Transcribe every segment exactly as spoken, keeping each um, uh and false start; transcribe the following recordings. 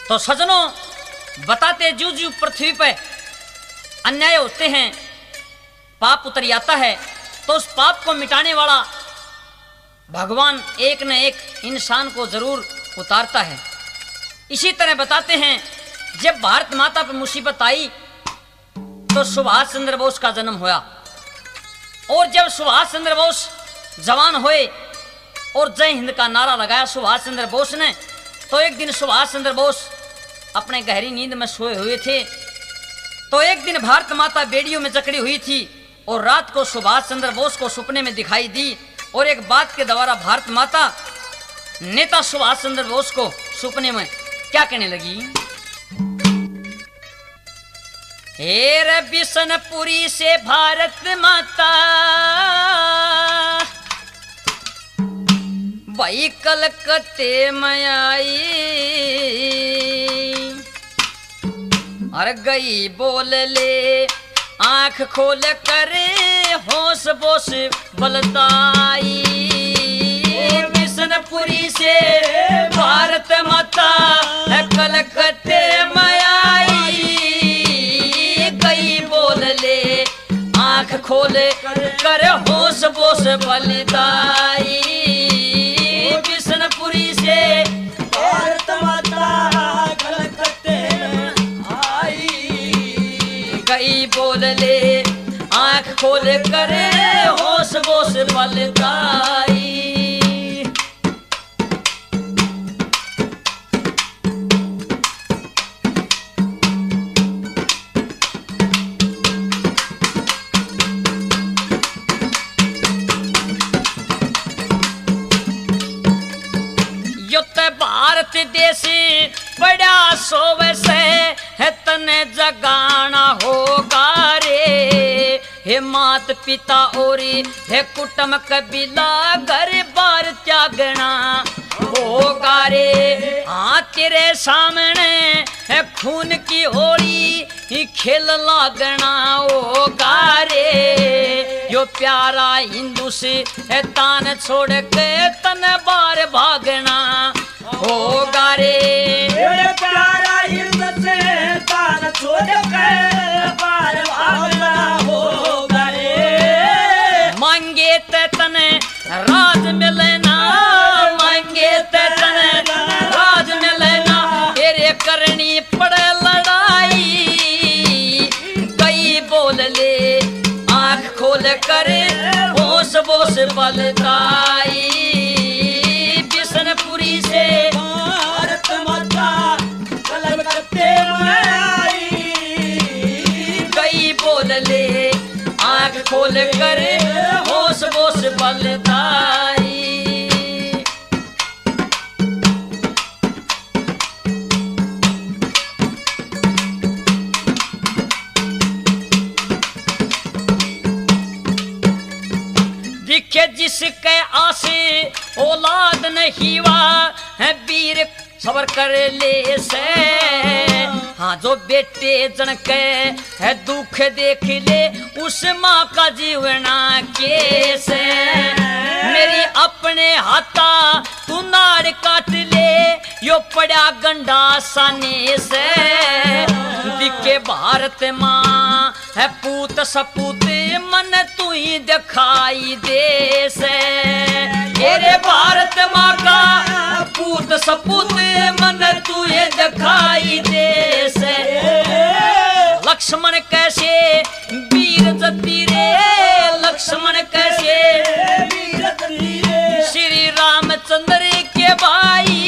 तो सजनों, बताते जू जू पृथ्वी पे अन्याय होते हैं, पाप उतर आता है, तो उस पाप को मिटाने वाला भगवान एक न एक इंसान को जरूर उतारता है। इसी तरह बताते हैं, जब भारत माता पर मुसीबत आई तो सुभाष चंद्र बोस का जन्म हुआ। और जब सुभाष चंद्र बोस जवान हुए और जय हिंद का नारा लगाया सुभाष चंद्र बोस ने, तो एक दिन सुभाष चंद्र बोस अपने गहरी नींद में सोए हुए थे। तो एक दिन भारत माता बेड़ियों में जकड़ी हुई थी और रात को सुभाष चंद्र बोस को सपने में दिखाई दी, और एक बात के द्वारा भारत माता नेता सुभाष चंद्र बोस को सपने में क्या कहने लगी। हे बिशनपुरी से भारत माता भाई कलकत्ते में आई, और गई बोल ले आंख खोल करे होश बोस बलताई। बिशनपुरी से भारत माता कलकत्ते में आई, गई बोल ले आंख खोल कर होश बोस बलताई। बिशनपुरी से भारत माता कलकत्ते में आई, गई बोल ले आंख खोल करे होश बोस बलताई। भारत देश बड़ा सोवे से है तने जगाना होगा रे। हे मात पिता और हे कुटुंब कबीला घर बार त्यागना होगा रे। हाँ तेरे सामने है खून की होली खेल लागना होगा रे। यो प्यारा हिंदू से है तान छोड़ के तन बार भागना होगा रे। ये प्यारा हिंद से तान छोड़ के बार भागना होगा रे। मांगे ते तने राज मिलना, मांगे ते तने राज मिलना, तेरे करनी पड़े लड़ाई। गई बोल ले आंख खोल करे होश बोस बलताई। बिशनपुरी से भारत माता कलकत्ते में आई, गई बोल ले आंख खोल करे होश बोस बलताई। दिखे जिसके आसे औलाद नहीं हुआ है वीर सबर कर ले से। हाँ जो बेटे जनके है दुख देख ले उस माँ का जीवना कैसे। मेरी अपने हाथा तू नार काट ले यो पड़ा गंडा साने से। दिखे भारत माँ है पूत सपूत मन तू ही दिखाई दे से। तेरे भारत माँ का पूत सपूत मन तू ही दिखाई दे से। लक्ष्मण कैसे वीर जती रे, लक्ष्मण कैसे वीर जती रे। श्री रामचंद्र के भाई।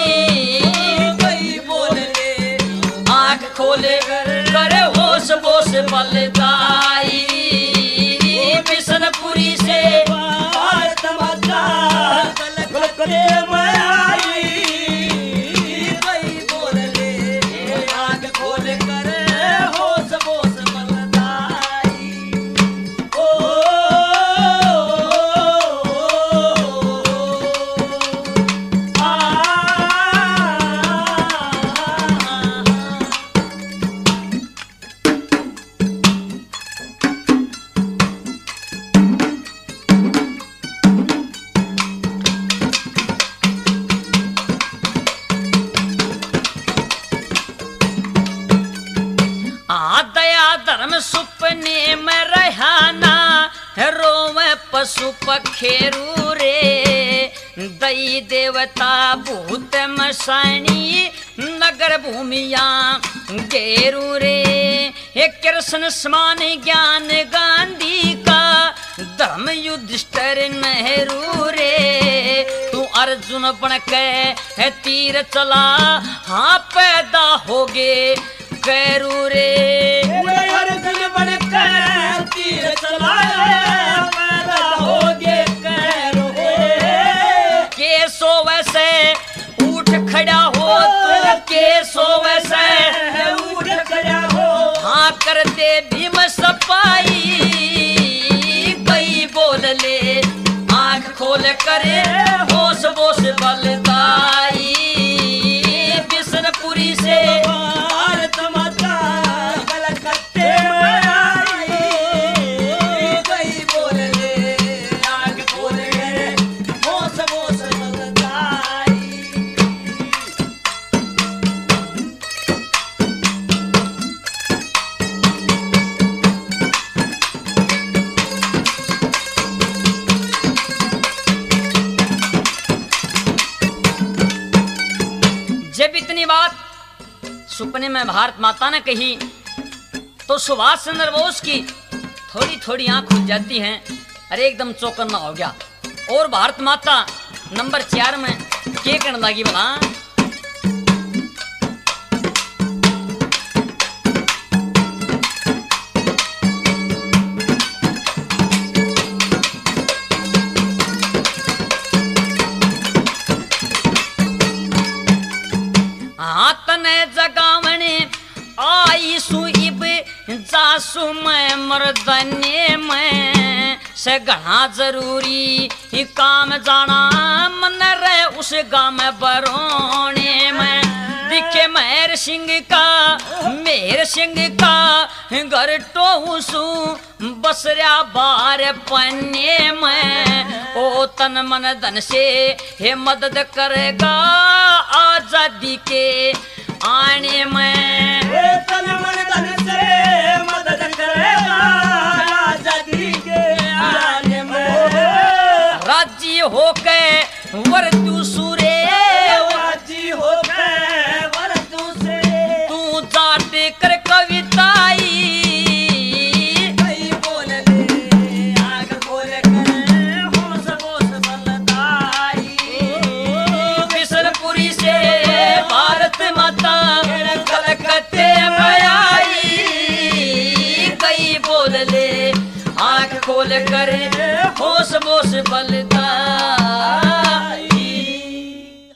गई बोल ले आंख खोले करे होश बोस बलताई। बिशनपुरी से भारत माता कलकत्ते में आई, गई बोल ले आंख खोल कर होश बोस बलताई। ओ, आ, बने में रहना रोवे पशु पखेरू रे दई देवता भूत मसानी नगर भूमिया गेरू रे हे कृष्ण समान ज्ञान गांधी का धर्म युधिष्ठिर नेहरू रे तू अर्जुन बन के है तीर चला हाँ पैदा होगे कैरू रे अर्जुन बन के तीर चलाया पैदा होगे कैरू रे के सो वैसे उठ खड़ा हो तू के सो वैसे उठ खड़ा हो हाँ कर दे भीम सपाई कई बोल ले आंख खोल करे होश बोश बलदाई बिशनपुरी से भारत माता कलकत्ते में आई गई बोल ले आग खोल के होश बोश बलदाई जब इतनी बात सुपने में भारत माता ने कही तो सुभाष चंद्र बोस की थोड़ी थोड़ी आंख खुल जाती हैं। अरे एकदम चौकन्ना हो गया। और भारत माता नंबर चार में के करने लगी बला हाथने जगावने आई सुइब जासु मैं मर्दने में से घना जरूरी ही काम जाना मन रहे उस गाँव में बरोने में दिखे मेहर सिंह का मेहर सिंह का घर टोसू बसरा बार पन्ने में ओ तन मन धन से हे मदद करेगा आजादी के आने में तन मन धन से मदद करेगा आजादी के आने में राज्य होके वर तू सुरे राजी होके वर तू से तू जाते कर कविताई कई बोल ले आग खोल कर होश बोश बलदाई बिशनपुरी से भारत माता कलकत्ते में आई कई बोल ले आंख खोल कर होश बोश बलदाई